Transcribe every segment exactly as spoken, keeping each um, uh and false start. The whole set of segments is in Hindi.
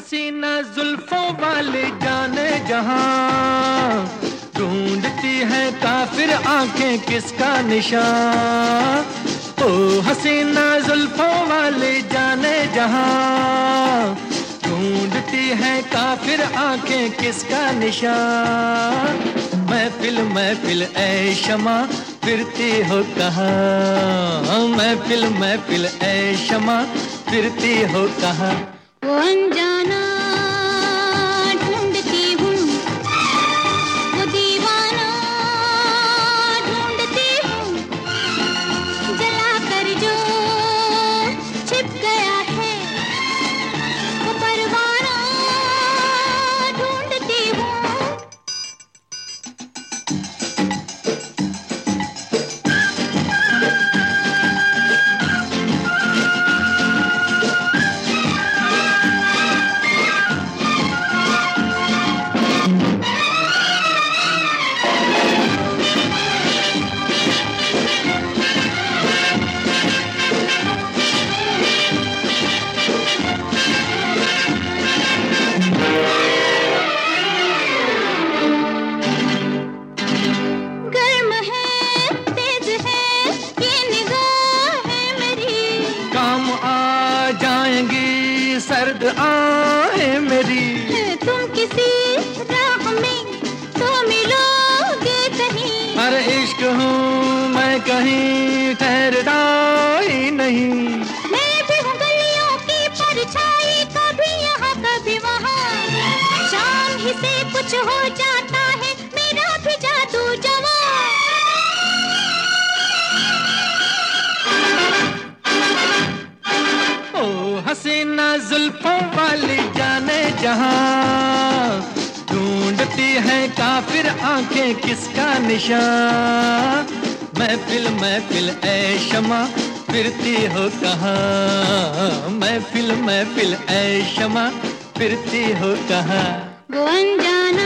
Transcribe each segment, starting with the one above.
हसीना जुल्फों वाले जाने जहां, ढूंढती है काफिर आंखें किसका निशान। ओ हसीना जुल्फों वाले जाने जहां, ढूंढती है काफिर आंखें किसका निशान। महफिल महफिल ऐ शमा फिरती हो कहाँ, महफिल महफिल ऐ शमा फिरती हो कहाँ। वो अनजाना ढूंढती हूँ, वो दीवाना ढूंढती हूँ, जला कर जो छिप गया है वो परवाना ढूंढती हूँ। सर्द आए मेरी, तुम किसी राह में तो मिलोगे कहीं। अरे इश्क हूँ मैं कहीं ठहरता ही नहीं। मैं भी हूँ गलियों की परछाई, कभी यहाँ कभी वहाँ, शाम ही से कुछ हो जाता है मेरा भी जादू जवां। हसीना जुल्फों वाली जाने जहां, ढूंढती है काफिर आंखें किसका निशान। महफिल महफिल ऐ शमा फिरती हो कहाँ, महफिल महफिल ऐ शमा फिरती हो कहाँ। वो अनजाना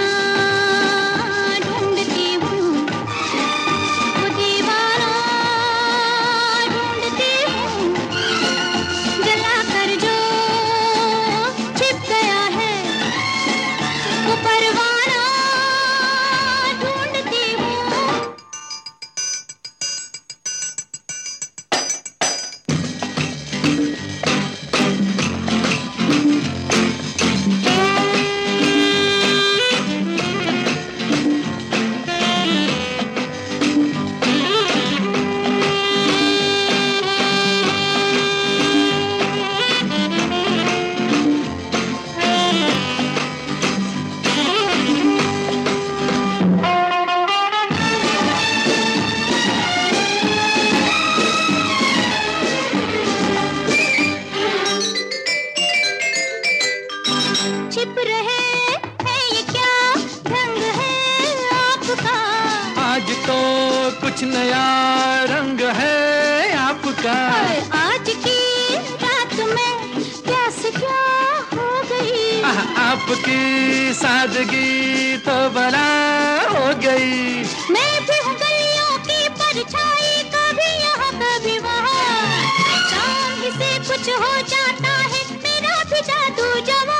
छिप रहे है ये क्या रंग है आपका। आज तो कुछ नया रंग है आपका। आज की रात में प्यास क्या हो गई, आपकी सादगी तो बड़ा हो गई। मैं भी हूँ गलियों की परछाई, कभी यहाँ कभी वहाँ, शाम ही से कुछ हो जाता है मेरा भी जादू जवां।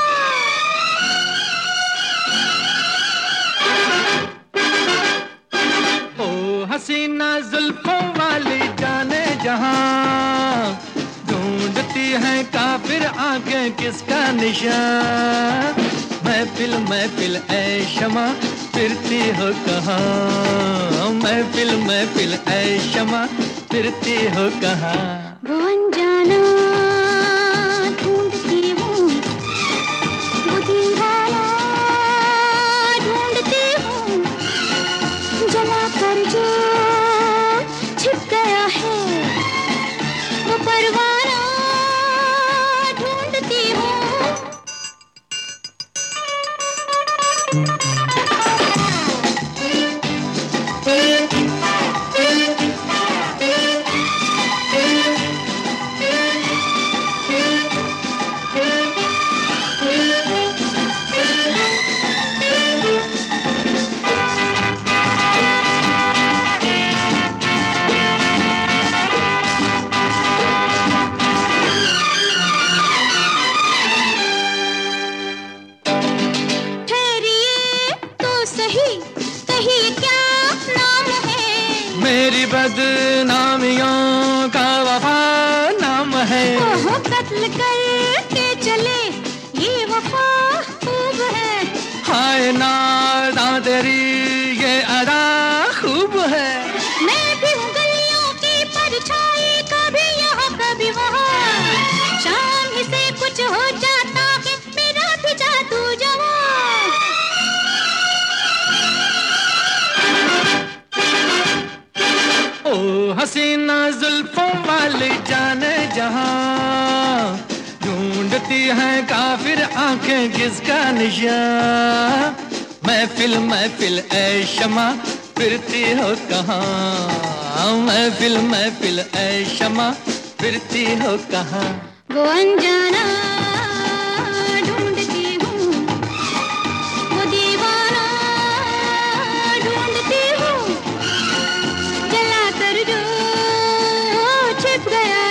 हसीना जुल्फों वाली जाने जहां, ढूंढती है काफिर आंखें किसका निशान। महफिल महफिल ऐ शमा फिरती हो कहाँ, महफिल महफिल ऐ शमा फिरती हो कहाँ। वो अनजाना ढूंढती हूँ, वो दीवाना ढूंढती हूँ, जला कर जो छिप गया है वो परवाना ढूंढती हूँ। बदनामियों का वफा नाम है। ओहो कत्ल करके चले ये वफा खूब है। हाय नादा तेरी ये अदा खूब है। मैं भी हूँ गलियों की परछाई, कभी यहाँ कभी वहाँ, शाम ही से कुछ हो जाता है मेरा भी जादू जवां। ओ हसीना जुल्फों वाली जाने जहां, ढूंढती है काफिर आंखें किसका निशान। महफिल महफिल ऐ शमा फिरती हो कहाँ, महफिल महफिल ऐ शमा फिरती हो कहाँ। वो अनजाना ढूंढती हूँ, वो दीवाना ढूंढती हूँ, जला कर जो छिप गया